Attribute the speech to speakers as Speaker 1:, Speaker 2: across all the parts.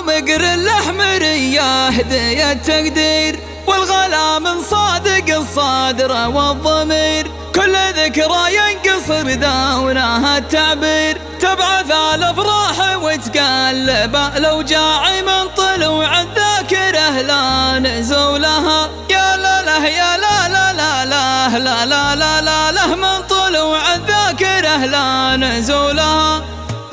Speaker 1: مقر الأحمرية هدية تقدير، والغلا من صادق الصادر والضمير، كل ذكرى ينقصر داونها التعبير، تبعث الأفراح وتقلب الأوجاع من طلوع الذاكرة لا نزولها. يا لا لا يا لا لا لا لا لا لا لا لا لا من طلوع الذاكرة لا نزولها.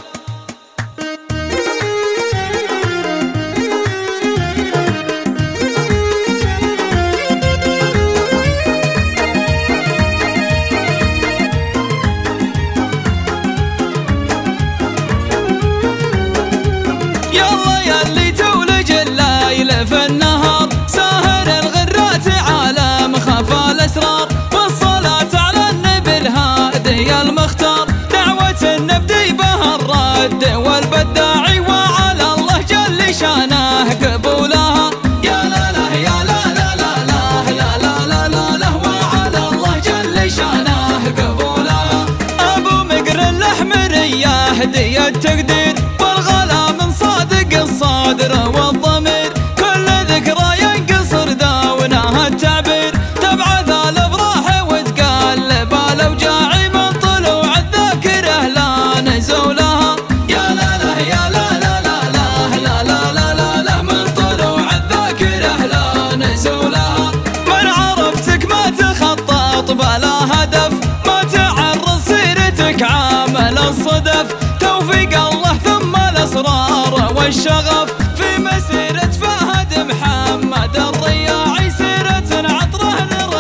Speaker 1: يلا ياللي تولج الليل في النهار، ساهر الغرات عالم خفى الأسرار، والصلاة على النبي الهادي المختار، دعوة نبدي بها الرد والبداعي، وعلى الله جل شانه قبولها. يا لا لا يا لا لا لا لا يا لا لا لا لا وعلى الله جل شانه قبولها. أبو مقر الأحمرية هدية تقدير، والغلا من صادق الصادر والضمير، كل ذكرى ينقصر داونها التعبير، تبعث الأفراح وتقلب الأوجاع من طلوع الذاكرة لا نزولها. يا لا لا يا لا لا لا لا لا لا لا لا من طلوع الذاكرة لا نزولها. من عرفتك ما تخطط بلا هدف، ما تعرض سيرتك عامل الصدف، توفيق الله ثم الأسرار والشغف، في مسيرة فهد محمد الرياعي، سيرة عطره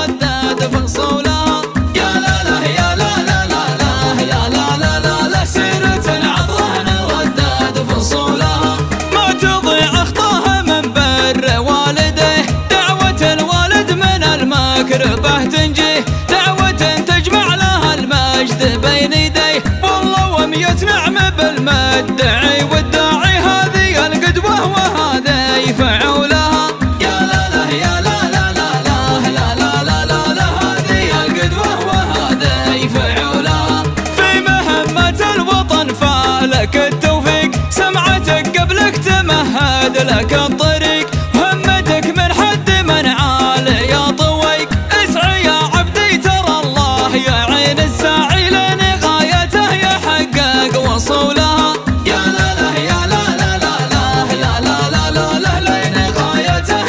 Speaker 1: نردد فصولها. يا لا لا يا لا لا لا لا يا لا لا لا لا سيرة عطره نردد فصولها. ما تضيع أخطاها من بر والديه، دعوة الوالد من المكربة تنجيه، دعوة تجمع لها المجد بين يديه، والله ومية نعمة بالمدعي والداعي، هذه القدوة وهذه فعولها. يا لا لا يا لا لا لا لا لا لا لا لا لا هذه القدوة وهذه فعولها. في مهمة الوطن فالك التوفيق، سمعتك قبلك تمهد لك الطريق، همتك من حد من عالي يا طويق، اسعى يا عبدي ترى الله يعين الساعي لنغايته يحقق وصولها. يا لا لا يا لا لا لا لا لا لا لا لا لا لنغايته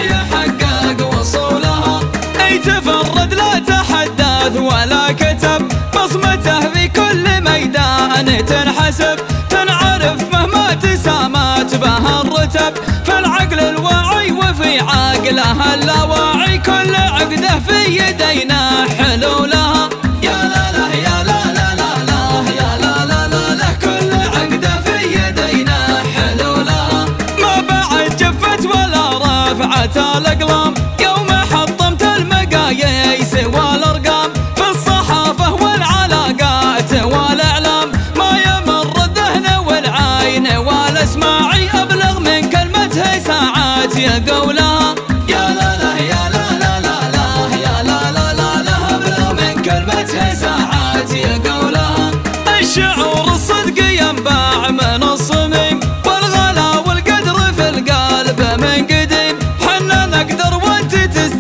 Speaker 1: يحقق وصولها. اي تفرد لا تحدث ولا كتب، بصمته في كل ميدان تنحسب، تنعرف مهما تسامت بها الرتب، في العقل الواعي وفي عقلها اللاواعي، كل عقده في يدينا حلولها. يا لا لا يا لا لا لا لا يا لا لا لا لا كل عقده في يدينا حلولها. ما بعد جفت ولا رفعت الأقلام، يوم حطمت المقاييس والأرقام، في الصحافة والعلاقات والإعلام، ما يمر الذهن والعين والأسماعي، أبلغ من كلمته ساعات يقولها. يا لا لا يا لا لا لا لا يا لا لا لا لا أبلغ من كلمته ساعات يقولها. الشعور الصدق ينباع من الصميم، والغلا والقدر في القلب من قديم، حنا نقدر وانت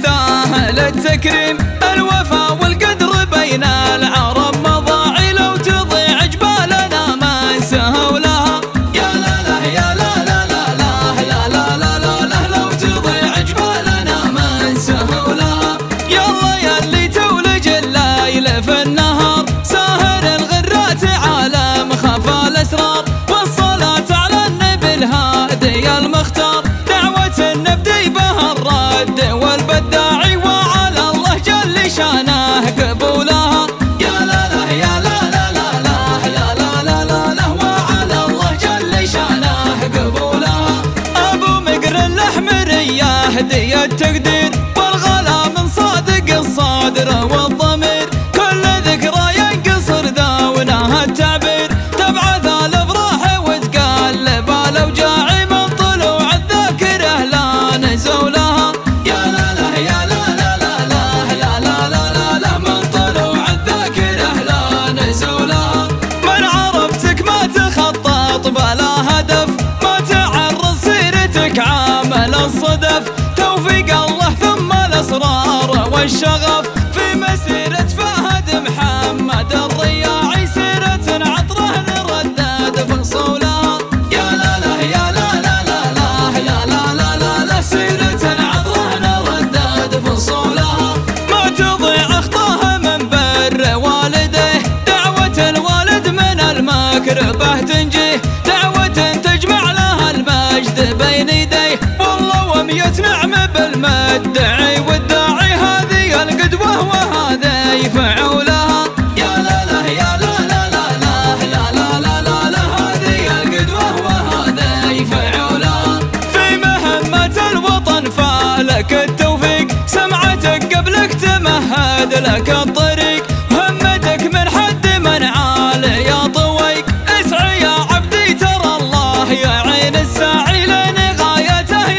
Speaker 1: تستاهل التكريم، الوفا والقدر بين العرب مضاعي، لو تضيع جبالنا ما نسهولها. يا لا لا يا لا لا لا لا يا لا لا لا لا لو تضيع جبالنا ما نسهولها. يلا ياللي تولج الليل في النهار، ساهر الغرات عالم خفى الأسرار، والصلاة على النبي الهادي المختار، دعوة نبدي بها الرد والبداعي، وعلى الله جل شغف في مسيرة فهد محمد الرياعي، سيرة عطره نردد فصولها. يا لا لا يا لا لا لا لا يا لا لا لا لا، سيرة عطره نردد فصولها. ما تضيع أخطاها من بر والده، دعوة الوالد من المكربة تنجيه، دعوة تجمع لها المجد بين يديه. والله ومية نعمة بالمدعي والداعي، هذه القدوة وهذه فعولها. يا لا لا يا لا لا لا لا يا لا لا لا لا، هذه القدوة وهذه فعولها. في مهمة الوطن فالك التوفيق، سمعتك قبلك تمهد لك الطريق، همتك من حد من عالي يا طويق. اسعى يا عبدي ترى الله يعين الساعي لين غايته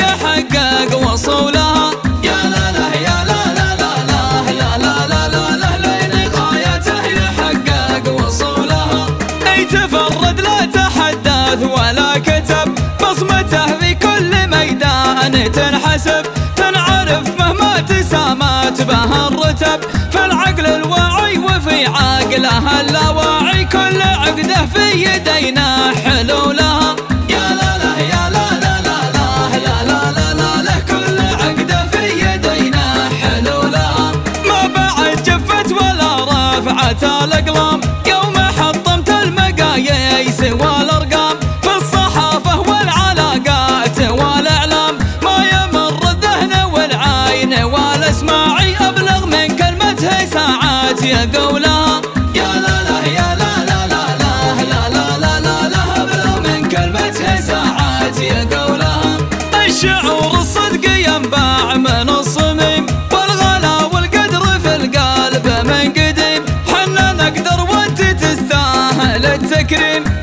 Speaker 1: يحقق وصولها. يا لا لا يا لا لا لا لا يا لا لا لا لا، لين غايته يحقق وصولها. اي تفرد لا تحدث ولا كتب، بصمته في كل ميدان تنحسب، تنعرف مهما تسامت بها الرتب. في العقل الواعي وفي عقله اللاواعي، كل عقده في يدينا حلولها. يا لا لا يا لا لا لا لا يا لا لا لا لا، كل عقده في يدينا حلولها. ما بعد جفت ولا رفعت الأقلام، يوم حطمت المقاييس والأرقام، في الصحافة والعلاقات والإعلام. ما يمر الذهن والعين والأسماعي، أبلغ من كلمته ساعات يقولها. يا لا لا يا لا لا لا لا يا لا لا لا لا، أبلغ من كلمته ساعات يقولها. الشعور الصدق ينبع من الصميم، والغلا والقدر في القلب من قديم. حنا نقدر وانت تستاهل التكريم،